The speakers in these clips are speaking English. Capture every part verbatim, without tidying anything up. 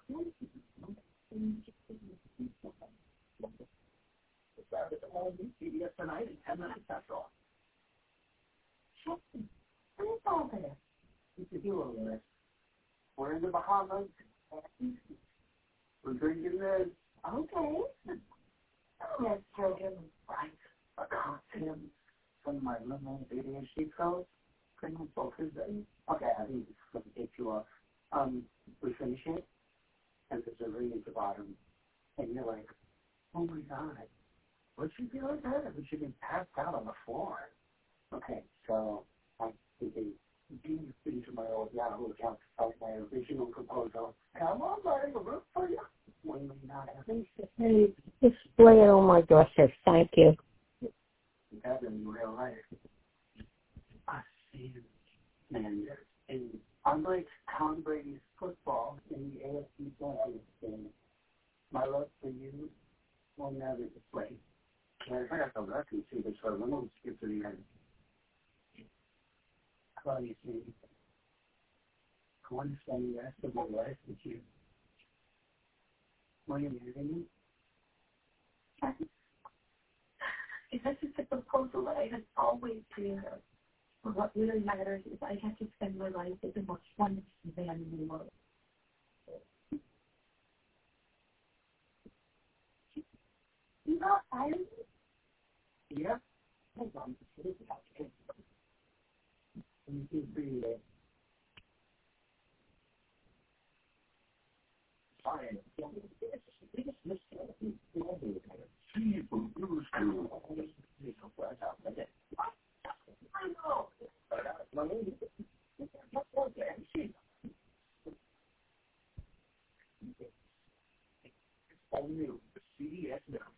It's all new C B S tonight in ten minutes, that's all. What's all this? It's a hero list. We're in the Bahamas. We're drinking this. Okay. Yes, children. Right. A cocktail. Some of my little A D H D pros. Criminal focus. Okay, I think it's going to take you off. Um, we finish it, and there's a ring at the bottom, and you're like, oh my God, what should be like that? We should be passed out on the floor. Okay, so I think they deep into my old Yahoo account to find my original proposal. Come on, buddy, we'll look for you. When we not having Hey, display it on my dresser. Thank you. that in real life. I see, and, and unlike Tom Brady's football in the A F C Championship game, my love for you will never display. And I got the record too, so let me skip to the end. How about you see? I want to spend the rest of my life with you. Will you marry me? If this is the proposal that I had always dreamed of, but what really matters is I get to spend my life with the most wonderful man in the world. You know, I Yeah? Hold on. This is how it is. You can breathe it. Fine. All new, the C D S announcement.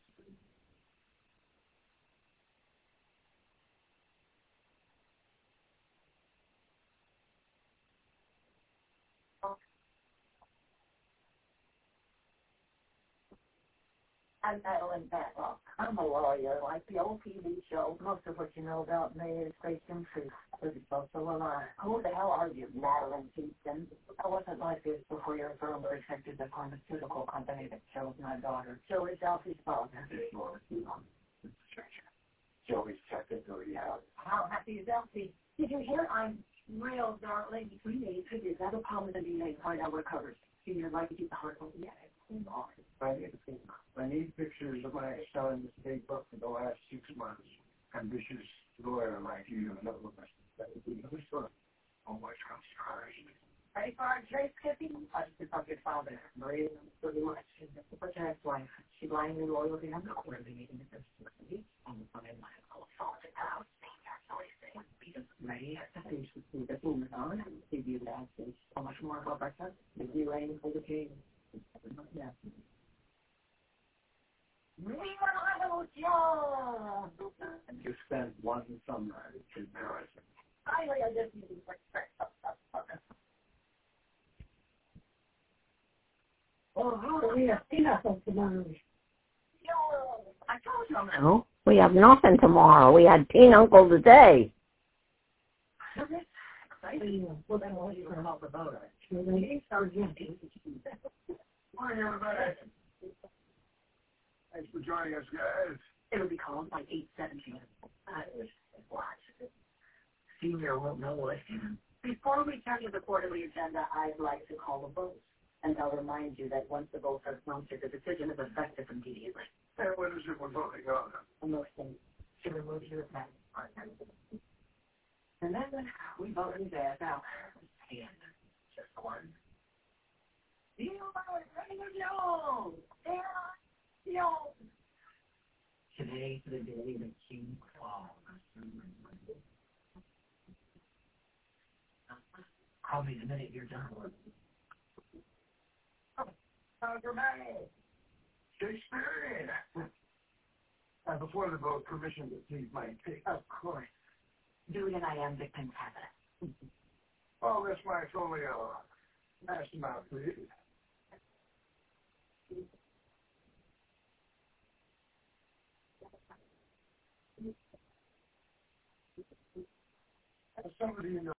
I'm Madeline Batlock. I'm a lawyer, like the old T V show. Most of what you know about me is based in truth. But it's also a lie. Who the hell are you, Madeline Houston? I wasn't like this before your firm protected the pharmaceutical company that killed my daughter. Joey's Alfie's father. Joey's checked it already out. How happy is Elsie? Did you hear? I'm real, darling. We need to do that upon the D N A find out what covers. Senior like to keep the heart open. Yeah, it's on. I need, I need pictures of my son in this big book for the last six months. Ambitious lawyer like you. That would be another story. Oh my God, sorry. Ready for our Trace Skippy? I just think I'll get found there. Maria, pretty much. What's your ex-wife? She blindly loyal to him? No, we're meeting at this city. I'm in my phone house. Maria, I think she can get moving on and give you that. So much more about breakfast. If you rain for the king. Yeah. You spent one summer in Paris. Finally, I just need to respect. Oh, how we have nothing tomorrow. I told you I'm not. No, we have nothing tomorrow. We had Pinochle today. Well, then what are you going to help about it? Morning, everybody. Thanks for joining us, guys. It'll be called like eight seventeen. I was watch. Senior won't know what. Before we turn to the quarterly agenda, I'd like to call the votes. And I'll remind you that once the votes are counted, the decision is effective immediately. And what is it we're voting on? A motion to remove you as madam partner. And then we vote his ass out. And just one. You are ready to go. Yeah, yo. Today, the day that King falls. Call me the minute you're done. Dramatic. Shakespeare. Uh, before the vote, permission to please my pick. Of course. Julie and I am victims have it. Oh, that's my folio. Mash them out, please. Somebody you know.